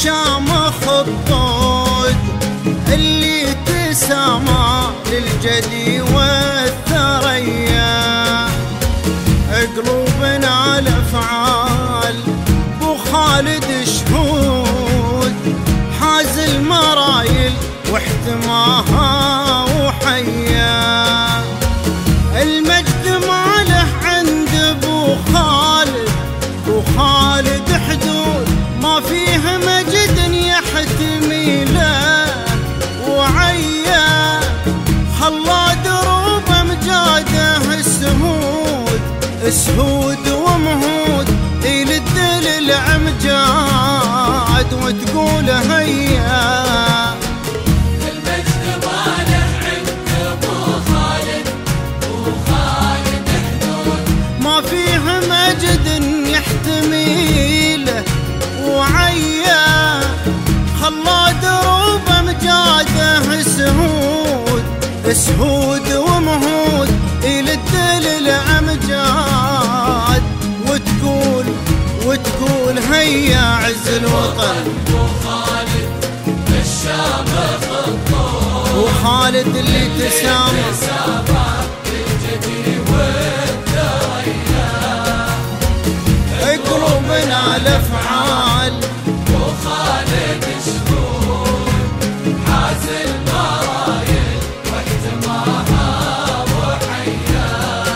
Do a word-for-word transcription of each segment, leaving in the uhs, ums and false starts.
الشامخ الطود اللي تسامى للجدي والثريا، قلوبنا الافعال بو خالد شهود، حاز المرايل واحتماها وحيا، المجد ماله عند ابو خالد، ابو خالد حدود ما فيه مجد يحتمي له وعيا، خلى دروب امجاده سهود سهود ومهود، يلد للعمجاد وتقول هيا. المجد ماله عند ابو خالد، ابو خالد حدود ما فيه مجد يحتمي له وعيا، خلى دروب امجاده سهود سهود ومهود، يلد للعمجاد وتقول وتقول هيا عز الوطن. ابو خالد الشامخ الطود وخالد اللي تسامى للجدي والثريا، قلوبنا الافعال وخالد شهود، حاز المرايل واحتماها وحيا.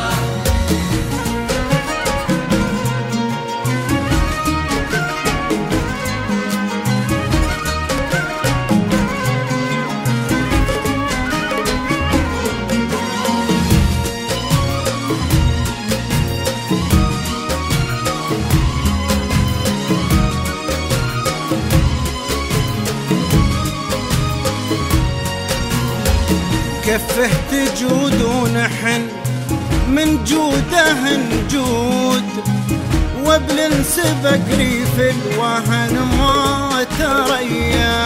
كفه تجود ونحن من جوده نجود، وابل سبق ريف الوهن ما تريا،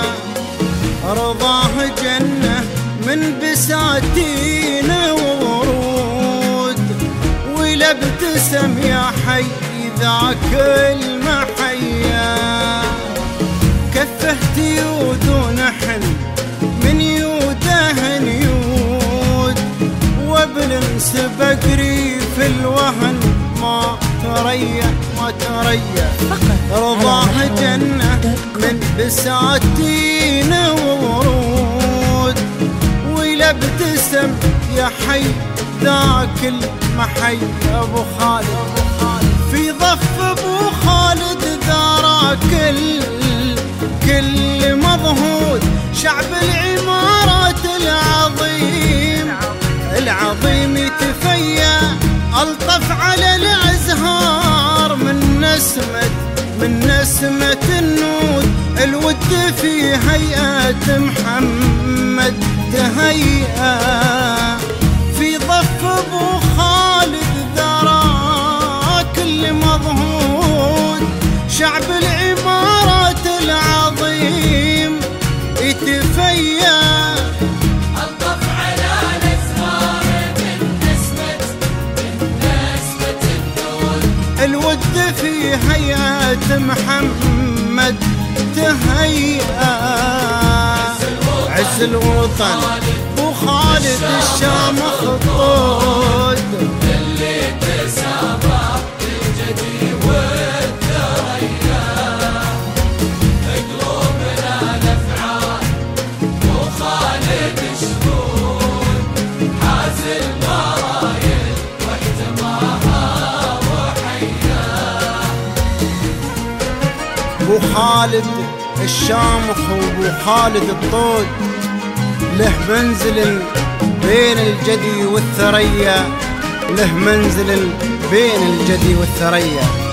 رضاه جنة من بساتين وورود، ولا ابتسم يا حي ذاك المحيا، كفه تيود ونحن من يوده نيود، وابن سبق ريف الوهن ما تريا ما تريا، رضاه جنة من بساتين وورود، ولا ابتسم يا حي ذاك المحي. ابو خالد في ضف ابو خالد ذاراك كل كل مضهود، شعب العمارات العظيم العظيم يتفيا، ألطف على الأزهار من نسمة من نسمة النود، الود في هيئة محمد تهيئة، في ضف أبو خالد ذرا كل مضهود، شعب العمارات العظيم يتفيا، الطف على الازهار من نسمة من نسمة النور، الود في هيئة محمد تهيئة، عز الوطن بو خالد الشامخ الطود اللي تسامى للجدي والثريا، قلوبنا الافعال وخالد شهود، حاز المرايل واحتماها وحيا. بو خالد الشامخ وبو خالد الطود له منزل بين الجدي والثريا، له منزل بين الجدي والثريا.